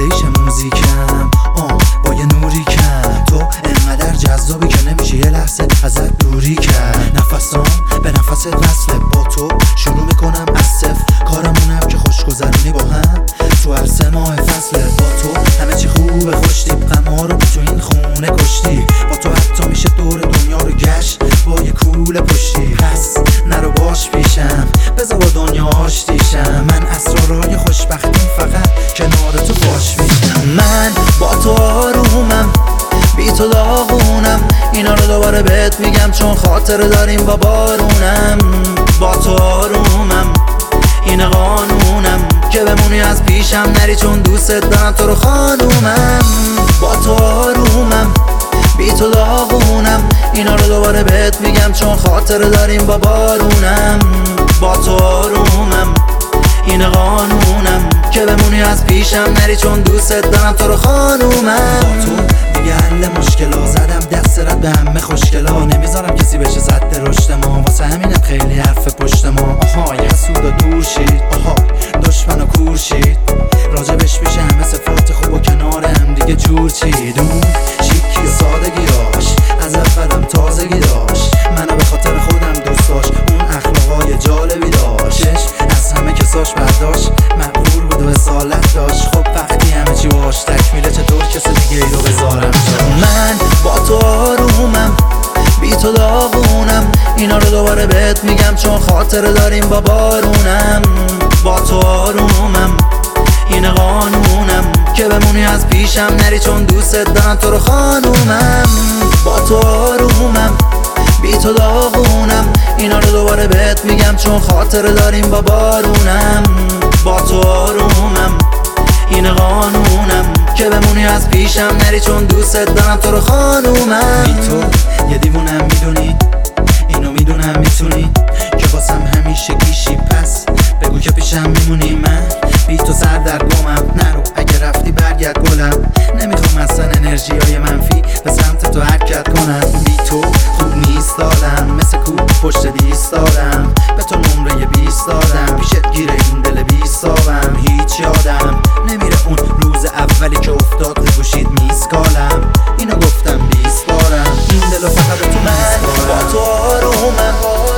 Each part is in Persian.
ریلیش موزیکم با یه نوری کم. تو انقدر جذابی که نمیشه یه لحظه ازت دوری کرد. نفسام به نفست وصله، با تو شروع میکنم از صفر. کارمونم که خوش گذرونی با هم تو هر 3 ماه فصله. با تو همه چی خوبه، خوشتیب غم‌ها رو تو این خونه کشتی. با تو حتی میشه دور دنیا رو گشت با یه کوله پشتی. پس نرو باش پیشم، بذار با دنیا آشتیشم. من اسرارای خوشبختیم فقط کنار تو باش میشم. من با تو آرومم، بی تو داغونم. اینا رو دوباره بهت میگم چون خاطره داریم با بارونم. با تو آرومم، این قانونم که بمونی از پیشم نری چون دوست دارم تو رو خانومم. با تو آرومم، بی تو داغونم. اینا رو دوباره بهت میگم چون خاطره داریم با بارونم. با تو آرومم، این قانونم که بمونی از پیشم نری چون دوست دارم تو رو خانومم. با تو دیگه حل مشکلا، زدم دست رد به همه خوشگلا. نمیذارم کسی بشه زد رشد ما، واسه همینم خیلی حرف پشت ما. آهای حسود و دور شید، آهای دشمن و کور شید. راجبش میشه همه صفات خوب و کنار هم دیگه جور چید. اون شیکی و سادگیاش از اولم تازگی داشت. منو به خاطر خودم دوست داشت، اون اخلاقای جالبی داشت. از همه کساش برداشت، مقبول بود و اصالت داشت. خب وقتی همه چی باش تکمیله، چطور کسی دیگه ای رو بذارم جاش. من با تو آرومم، بی تو داغونم. اینا رو دوباره بهت میگم چون خاطره داریم با بارونم. با تو آرومم، این قانونم که بمونی از پیشم نری چون دوست دارم تو رو خانومم. با تو آرومم، بی تو داغونم. اینا رو دوباره بهت میگم چون خاطره داریم با بارونم. با تو آرومم، این قانونم که بمونی از پیشم نری چون دوست دارم تو رو خانومم. بی تو یه دیوونم میدونی، اینو میدونم میتونی که واسم همیشه گیشی. پس بگو که پیشم میمونی. من بی تو سردرگمم، نرو اگه رفتی برگرد گلم. نمیخوام اصلا انرژی های منفی به سمت تو حرکت کنم. بی تو خوب نیست دادم، مثل کوب پشت دیست دادم. به تو نمره 20 دادم، پیشت گیره این دل 20 دابم. هیچ یادم نمیره اون روز اولی که افتاد رو گوشید میسکالم. اینو گفتم 20 بارم، این دلو فقط تو من. با تو آرومم،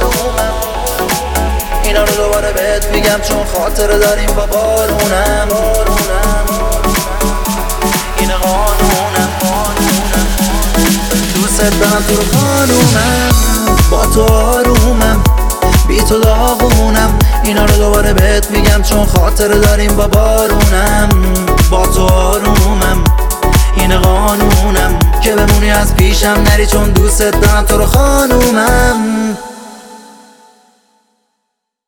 اینا رو دوباره بهت میگم چون خاطره داریم با بارونم. این قانونم، دوست دارم تو رو خانومم. با تو آرومم، بی تو داغونم. اینا رو دوباره بهت میگم چون خاطره داریم با بارونم. با تو آرومم، این قانونم که بمونی از پیشم نری چون دوست دارم تو رو خانومم.